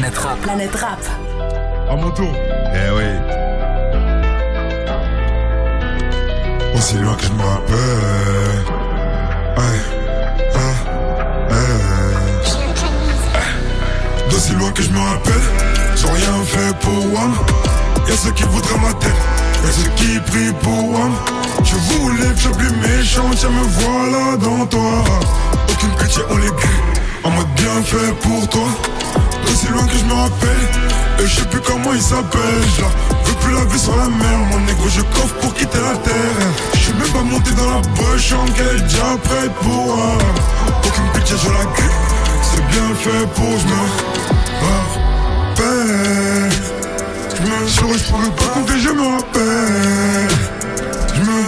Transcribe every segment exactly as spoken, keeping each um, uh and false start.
Planète Rap. Planète Rap. À mon tour. Eh oui. Aussi loin que je me rappelle. Aïe, ah, eh. D'aussi loin que je me rappelle, j'ai rien fait pour Wam. Y'a ceux qui voudraient ma tête, y'a ceux qui prient pour Wam. Je voulais que je sois plus méchant, tiens me voilà dans toi. Aucune pitié, on les grille, en mode bien fait pour toi. D'aussi loin que je me rappelle, et je sais plus comment il s'appelle. Je la veux plus la vie sur la mer, mon égo je coffre pour quitter la terre. Je suis même pas monté dans la bush, en qu'elle est déjà prête pour moi. Aucune pitié, je la grille, c'est bien fait pour je me rappelle. Je me souris, je pourrais pas compter, je me rappelle. Je me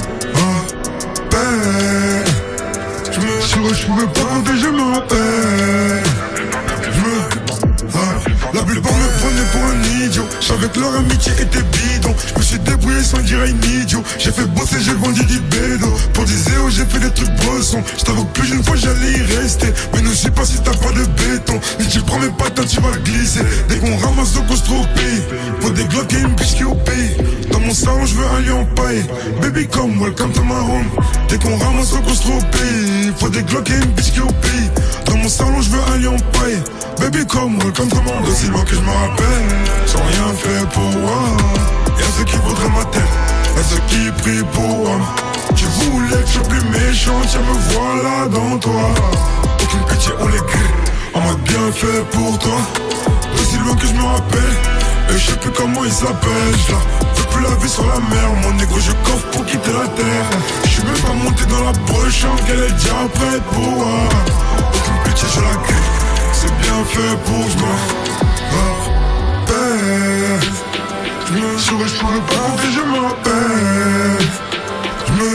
rappelle. Je me souris, je pourrais pas compter, je me rappelle. Je me rappelle. La plupart me prenaient pour un idiot. J'avais que leur amitié était bidon. Je me suis débrouillé sans dire un idiot. J'ai fait bosser, j'ai vendu du bédo. Pour des zéros, j'ai fait des trucs bossons. Je t'avoue que plus d'une fois j'allais y rester. Mais ne suis pas si t'as pas de béton. Si tu prends mes patins, tu vas glisser. Dès qu'on ramasse, on construit au pays. Faut des glocks et une bitch qui est au pays. Dans mon salon, je veux un lion paille. Baby come, welcome to my home. Dès qu'on ramasse, on construit au pays. Faut des glocks et une bitch qui est au pays. Dans mon salon, je veux un lion paille. Baby come, welcome to my home. Aussi loin que je me rappelle, sans rien fait pour moi. Y'a ceux qui voudraient ma tête, y'a ceux qui prient pour moi. Tu voulais que je sois plus méchant, tiens me voilà dans toi. Aucune pitié, on les grille, en mode bien fait pour toi. Aussi loin que je me rappelle, et je sais plus comment il s'appelle. Je la veux plus la vie sur la mer, mon égo je coffre pour quitter la terre. Je suis même pas monté dans la broche, qu'elle est déjà prête pour moi. Aucune pitié, je la grille, c'est bien fait pour je me rappelle. Je me souris, je pourrais pas compter, je me rappelle. Je me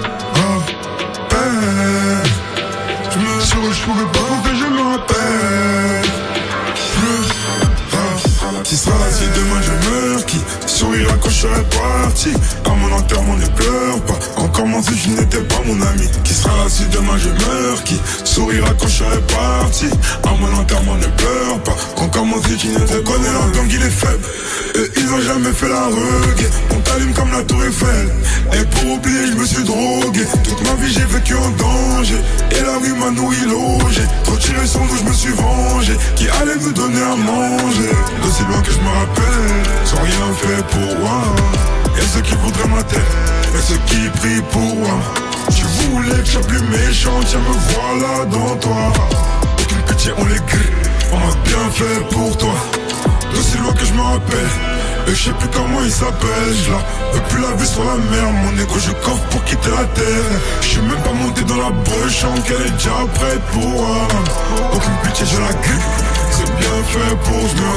rappelle. Je me souris, je pourrais pas compter, je me rappelle. Je me rappelle. Qui sera là si demain je meurs? Qui sourira quand je serai parti? À mon enterrement ne pleure pas, encore moins si je n'étais pas mon ami. Qui sera là si demain je meurs? Qui sourira quand je serai parti? À mon enterrement ne pleure pas, encore moins si tu n'étais pas. On connaît leur gang, il est faible, et ils ont jamais fait la rugue. On t'allume comme la tour Eiffel, et pour oublier je me suis drogué. Toute ma vie j'ai vécu en danger, et la rue m'a nourri logé. Trop tiré son dos je me suis vengé. Qui allait me donner à manger? D'aussi loin que je me rappelle, sans rien fait pour moi. Y'a ceux qui voudraient ma tête, y'a ceux qui prient pour moi. Tu voulais que je sois plus méchant, tiens me voilà dans toi. Aucune pitié, on les grille, on m'a bien fait pour toi. D'aussi loin que je me rappelle, et je sais plus comment il s'appelle. Je la veux plus la vie sur la mer, mon égo je coffre pour quitter la terre. Je suis même pas monté dans la broche, qu'elle est déjà prête pour moi. Aucune pitié, je la grille, c'est bien fait pour je me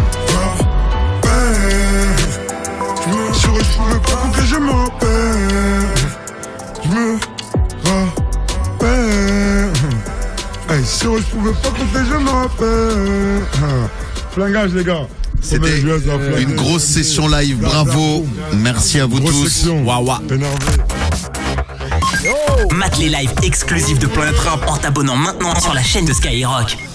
rappelle. Je me souris, je pourrais pas compter, je me rappelle. Je me rappelle. Hey, souris, je pouvais pas compter, je me rappelle. Flingage les gars. C'était une grosse session live, bravo. Merci à vous tous. Waouh. Mate les lives exclusifs de Planète Rap en t'abonnant maintenant sur la chaîne de Skyrock.